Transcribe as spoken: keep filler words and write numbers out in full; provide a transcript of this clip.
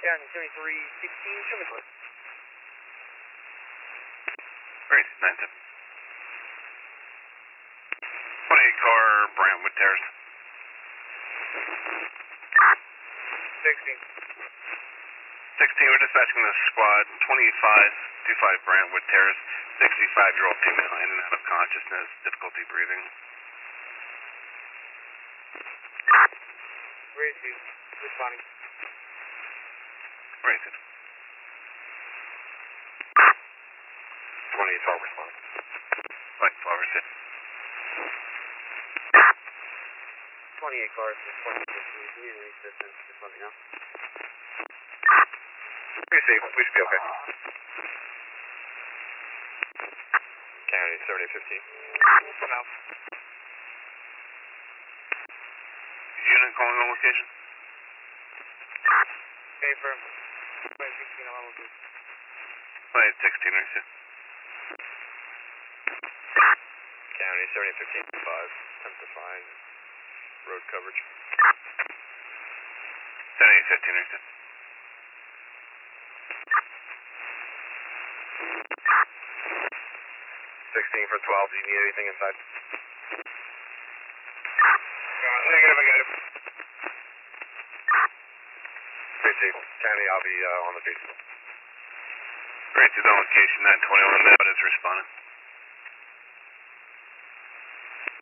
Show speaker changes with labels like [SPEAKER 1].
[SPEAKER 1] County seventy-three sixteen, show me clear.
[SPEAKER 2] Great, nine ten. twenty-eight car, Brantwood Terrace.
[SPEAKER 1] sixteen.
[SPEAKER 2] sixteen, we're dispatching the squad, twenty-five twenty-five Brantwood Terrace, sixty-five-year-old female in and out of consciousness, difficulty breathing.
[SPEAKER 1] Rated, responding.
[SPEAKER 2] Rated.
[SPEAKER 3] twenty-eight twelve responding.
[SPEAKER 2] twenty-twelve, receive.
[SPEAKER 1] twenty-eight cars, twenty-six, community assistance, just let me know.
[SPEAKER 3] Receive, we should be okay. County seventy fifteen.
[SPEAKER 1] Come out.
[SPEAKER 2] Unit calling on location?
[SPEAKER 1] Okay, firm. twenty sixteen, I'm on location.
[SPEAKER 2] twenty-eight sixteen, receive.
[SPEAKER 3] County seventy fifteen five, attempt to find road coverage.
[SPEAKER 2] seventy-eight fifteen, receive.
[SPEAKER 3] sixteen for twelve, do you need anything inside?
[SPEAKER 1] Negative, negative.
[SPEAKER 3] Receive. County, I'll be uh, on the beat.
[SPEAKER 2] Rated on location, nine twenty-one, that is responding.